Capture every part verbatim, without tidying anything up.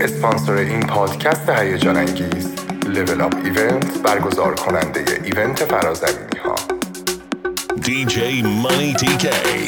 اسپانسر این پادکست هیجان انگیز لول آپ ایونت، برگزار کننده ایونت فرازمینی ها. دی جی Money تی کی.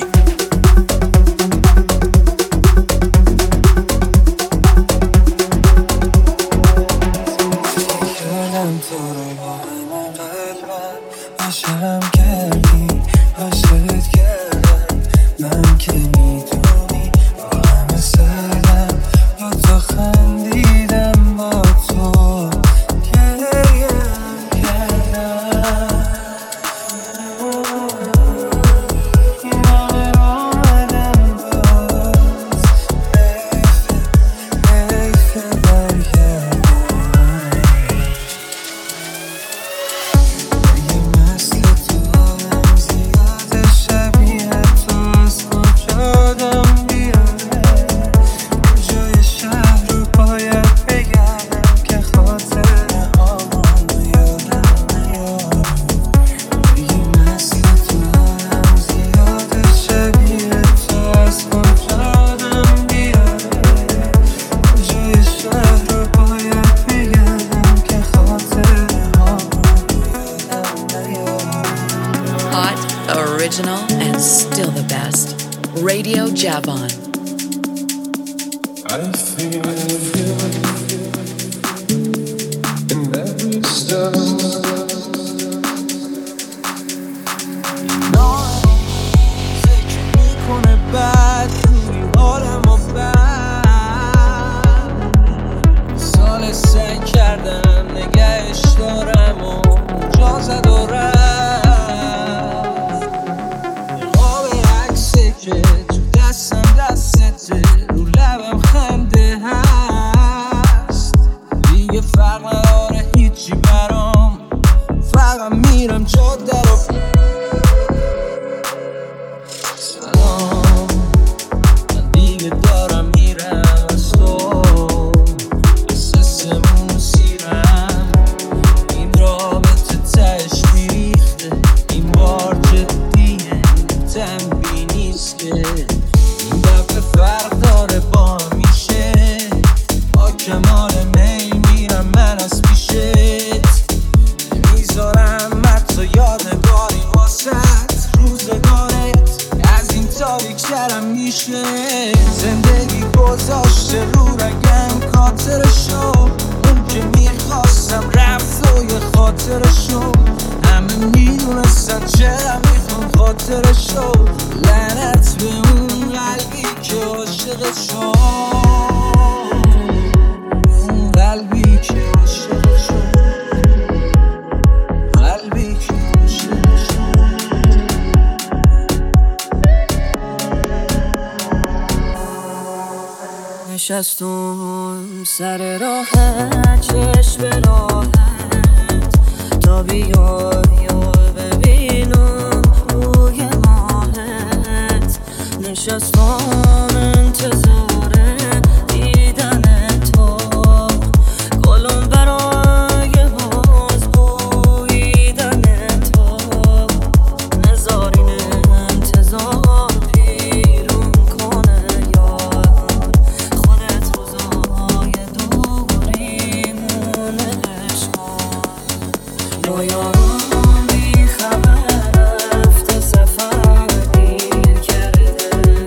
Original and still the best. Radio Javon. I feel it in every step. فکر میکنه بعد روی حالم و بعد سال سعی کردم نگهش دارم و جا زد و رفت. که تو دستم دسته رو لبم خنده هست دیگه فرق نداره هیچی برام، فقط میرم جاده رو سلام. من دیگه دارم میرم از تو، از حسمون سیرم. این رابطه تهش بیریخته، این بار جدیه تنبیه نیست که این دفعه فرق داره با میشه. با کمال میل میرم من از پیشت، نمیذارم حتی یادگاری واسد روزگارت از این تاریک‌ترم میشه. زندگی گذاشته رو رگم خاطرشو، اون که میخواستم رفت و یه خاطرشو. همه میدونستن چرا میخوام خاطرشو. لعنت به اون قلبی که عاشقت شد، اون قلبی که عاشقت شد، قلبی که عاشقت شد. نشستم سر راحت چشم به راحت تا بیای و ببینم روی ماهت. نشستم انتظار دیدن تو، گلم برای باز بویدن تو. نذارین انتظار پیرون کنه یار، خودت روزای دوریمونه عشقا. رویام بی خبر رفته سفر دیر کرده،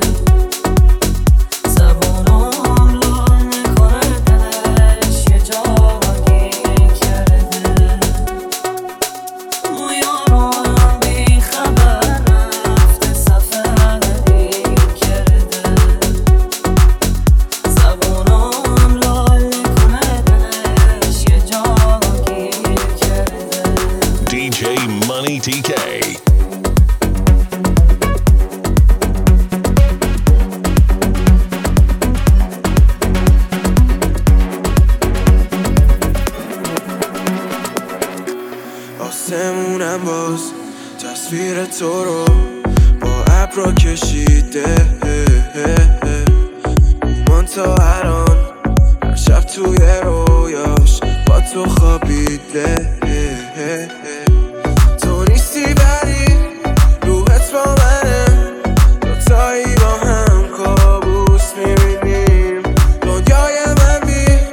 زبونم لال میکنه دلش یه جا گیر کرده. رویام بی خبر رفته سفر دیر کرده، زبونم لال میکنه دلش یه جا گیر کرده. دی جی Money تی کی. آسمونم باز تصویر تو رو با ابرا کشیده، من تا الان هر شب توی رویاش با تو خوابیده. تو نیستی ولی روحت با منه، دوتایی با هم کابوس میبینیم. دنیای من بی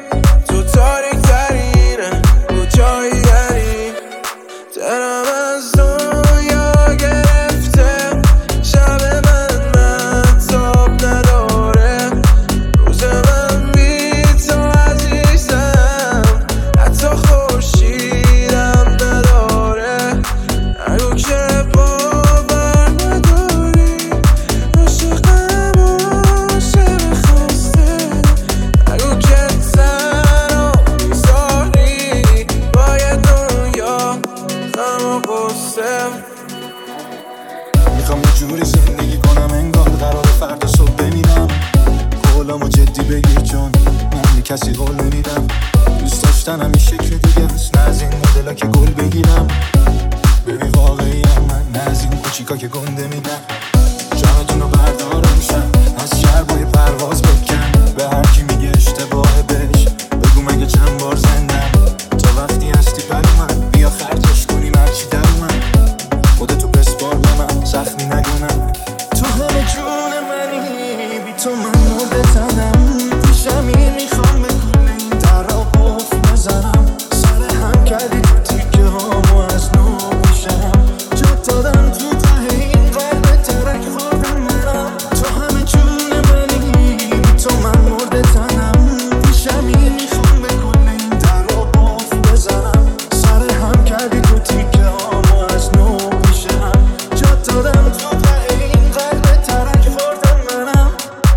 حالمو جدی بگیر چون من کسی قول نمیدم. دوست داشتنم این شکل دیگه است، نه از این مدلا که گل بگیرم. ببین واقعی هم من، نه از این کوچیکا که گنده میدم. جانتونو بردارم شم از شربای پرواز بکن. به هر کی میگه اشتباهه بهش بگو مگه چند بار زندم. تا وقتی هستی برای من بیا خرجش کنیم هرچی در من. خودتو بسپار به من زخمی نگونم. تو همه جون منی بی تو من مرده تنم. پیشم این میخوام به کل این در را قفل بزنم. سر هم کردی تو تیکه هامو از نو پیشم. جا دادم تو ته این قلب ترک خوردم منم. تو همه جون منی بی تو من مرده تنم. پیشم این میخوام به کل این در را قفل بزنم. سر هم کردی تو تیکه هامو از نو پیشم. جا دادم تو ته این قلب ترک خوردم منم.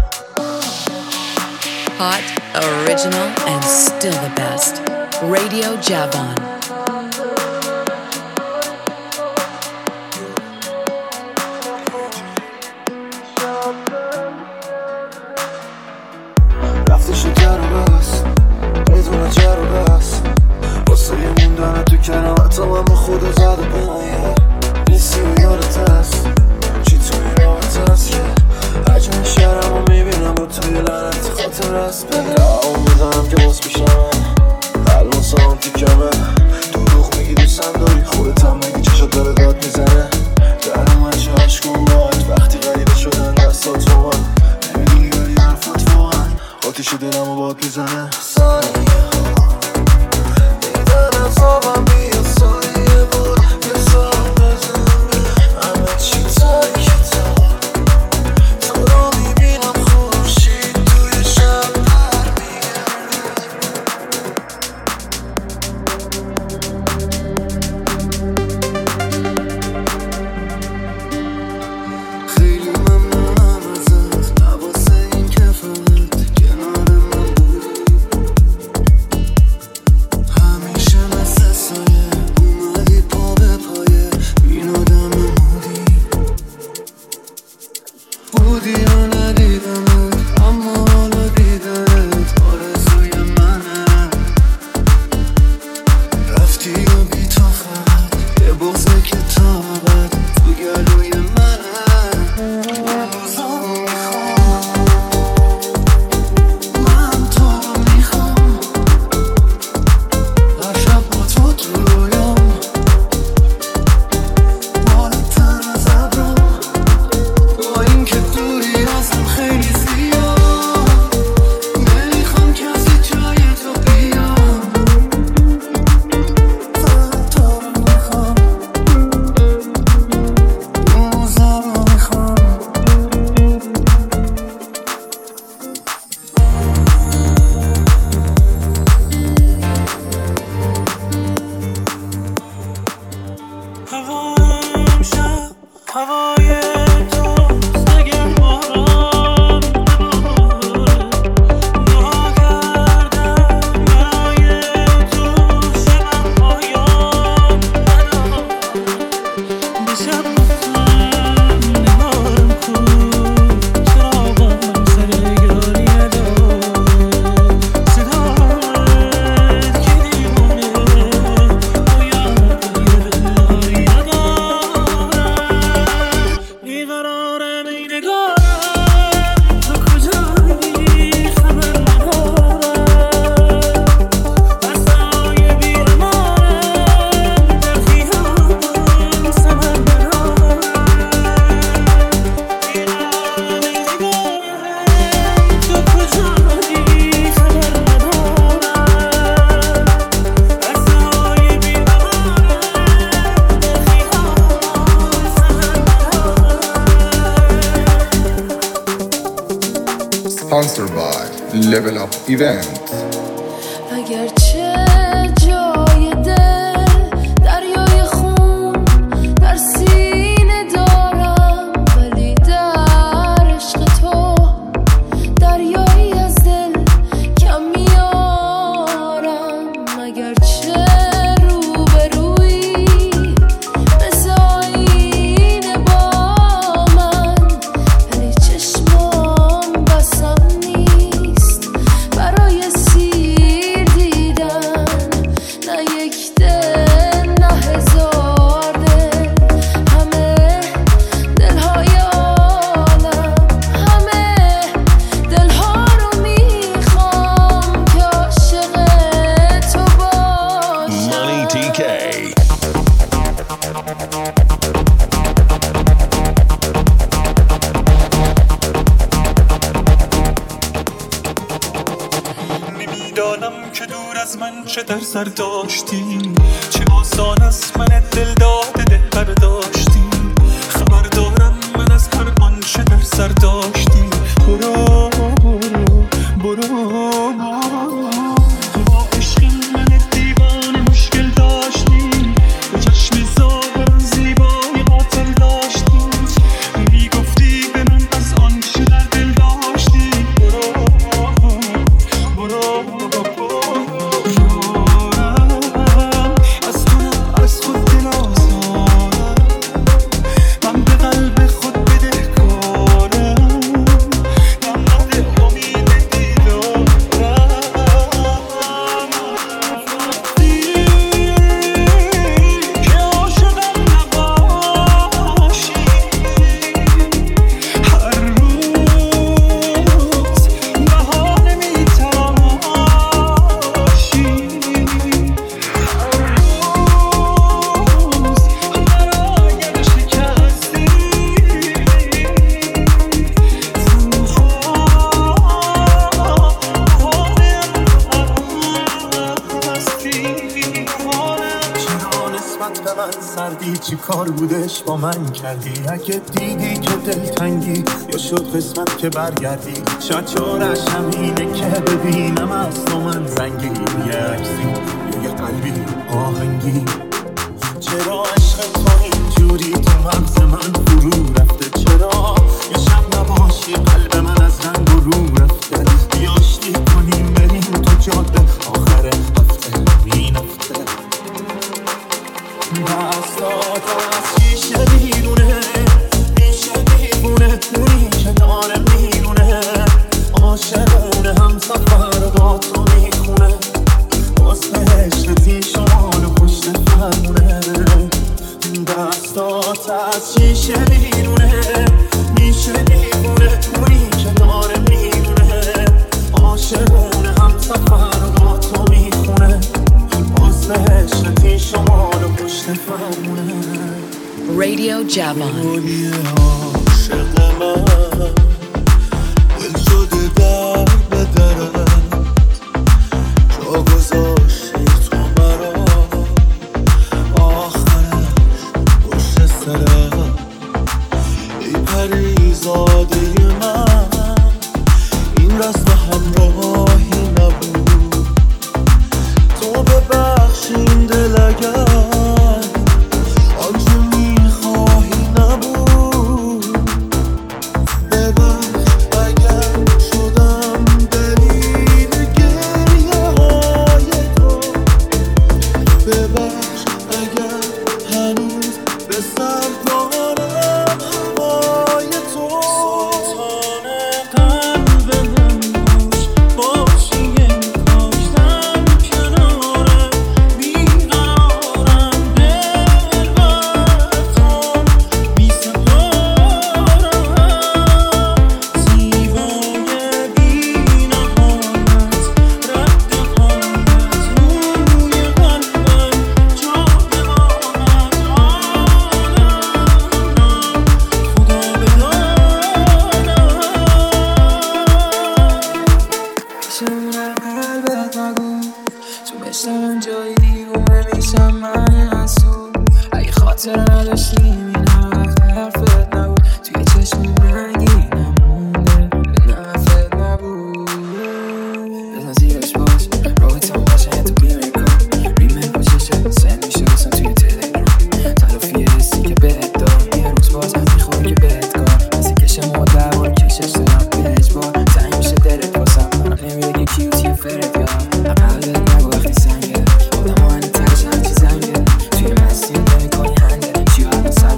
Hot, original, and still the best. Radio Javon. رفته شکر و بس میدونه جر و بس. واسه یه موندن تو کرامت هم با خود زده بنایه. نیستی و یادت هست چی تو این رابطه هست که هرچه شرم رو میبینم با توی لعنتی خاطر هست. دعوام میدنم که باز پیشمه قلبم سام تیکمه. دروغ میگی دوستم داری خودت هم مگی چشات داره داد میزنه. درم هرچه عشقم باید وقتی غریبه شدن دستات رو من نمیدونی ولی حرفات واقعا آتیش دلم رو باد میزنه. ثانیه ها میدن از آبم بیا سایه بود یه سال بزنه. همه چی تاکی تا تو رو میبینم خورشید توی شب در خیلی ممنونم ازت نواسه این که فقط کنار من بودی. همیشه مثل سایه اومدی پا به پایه این آدم نمودی. بودی و ندیدمت اما حالا دیدنت آرزوی منه. رفتی و بی تو فقط یه بغضه که تا ابد تو گلوی منه. روزامو میخوام من تو رو میخوام. هر شب با تو تو رویام بالاتر از ابرام. با این که دوری ازم خیلی زیاد نمیخوام کسی جای تو بیام. فقط تو رو میخوام روزامو میخوام. هوام شب هوای توست اگر باران نباره. نگاه کردم برای تو شبم پایان نداره. دیشب گفتم نگارم کن چراغم سر یاری نداره. صدایت که دیوونه باید یه دلاری نداره. بیقرارم این نگارم تو کجایی خبر ندارم. بسای بی امانم در خیابان سمر ندارم. بیقرارم این نگارم تو کجایی خبر ندارم. بسای بی امانم در خیابان سمر ندارم. Sponsored by Level Up Event. اگرچه جای دل دریای خون در سینه دارم، ولی در عشق تو دریایی از دل کم میارم. اگرچه روبرویی مثل آینه با من، ولی چشمام بسم نیست. از من چه در سر داشتی، چه آسان از من دل داده دل برداشتی. خبر دارم من از هر آن چه در سر داشتی. برو برو برو برو با عشق من دیوانه مشکل داشتی، به چشم ظاهر زیبای قاتل داشتی. میگفتی به من از آن چه در دل داشتی. برو برو برو از خودم از خود دل آزارم، من به قلب خود بدهکارم، نماد امید دیدارم. که عاشقم نباشی، هر روز بهانه میتراشی، هر روز برایم شکستی. چرا نسبت به من سردی، چی کار بودش با من کردی؟ اگه دیدی که دلتنگی یا شد قسمت که برگردی، شاید چارش همینه که ببینم از تو من زنگی، یه عکسی یا یه قلبی آهنگی. چرا عشق تو اینجوری تو مغز من فرو رفته؟ چرا یه شب نباشی قلب من از رنگ و رو رفته؟ بیا آشتی کنیم بریم تو جاده آخر هفته این هفته. دستات از شیشه بیرونه، میشه دیوونه اونی که داره میرونه. عاشقونه هم سفر با تو میخونه، باز به عشقتی شمال و پشت فرمونه. دستات از شیشه بیرونه، میشه دیوونه اونی که داره میرونه. عاشقونه هم سفر با تو میخونه، باز به عشقتی شمال و پشت فرمونه. Radio Javon. روی عاشق من دل شده در به درم، جا گذاشتی تو مرا آخرش پشت سرم. ای پریزاده من این رسم همراهی نبود، تو ببخش این دل اگر آنچه میخواهی نبود. ببخش اگر شدم دلیل گریه های تو، ببخش اگر هنوز به سر دارم هوای تو. سلطان قلب من باش، باشی کاشتم کنارم، بیقرارم دل بر تو میسپارم. زیبای بی نهایت رد قامت روی قلبم جا بماند. خدا بداند چونه قلبت نگو تو مثل من جای دیوونه میشم من حسود. اگه خاطر نداشتیم این همه وقت حرفت نبود، توی چشم رنگی نمونده به نفت نبود. بزن زیرش باش رابطه هم باشه تو بیمه کن ریمه با چشم سند میشه بسن توی تلگرام. تلافی حسی که بهت دارم یه روز باز هم میخوام که بهت کار مثل کش مادر بار کشش دارم به اجبار. تنگ میشه دلت باسم منم نمیره کیوتی فرد یارم. قلبت نگو وقتی سنگه آدم ها هنه ترش همچی زنگه، توی مسیر نمی کنی هنده چی باید مثلا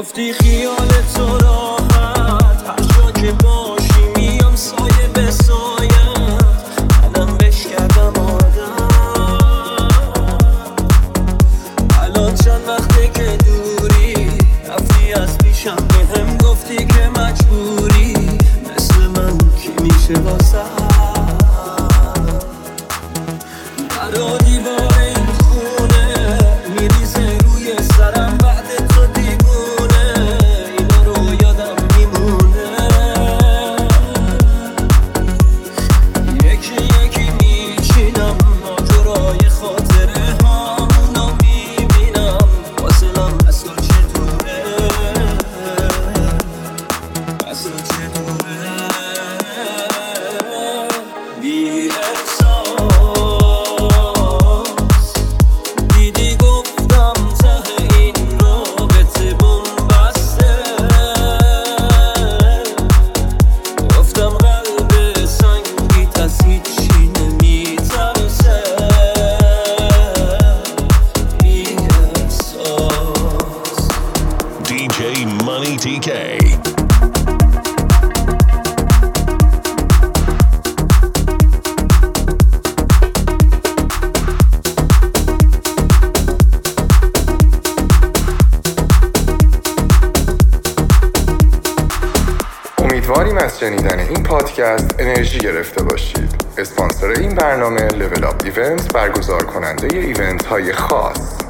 گفتی خیال تو راحت هر جا که باشی میام سایه به سایت منم بش کردم آدم الان چند وقته که دوری رفتی از پیشم به هم گفتی که مجبوری مثل من کی میشه واسه برا دیوار این خونه میریزه روی سرم بعد تو دیوونه اینا رو یادم میمونه یکی یکی میچینم ماجرای خاطره هامونو میبینم واسلم از تو چطوره از تو چطوره بی احساس دیدی گفتم ته این رابطه بنبسته گفتم قلب سنگیت از هیچی نمیترسه بی احساس دی جی Money تی کی. امیدواریم از شنیدن این پادکست انرژی گرفته باشید. اسپانسر این برنامه لول آپ ایونت، برگزار کننده ایونت های خاص.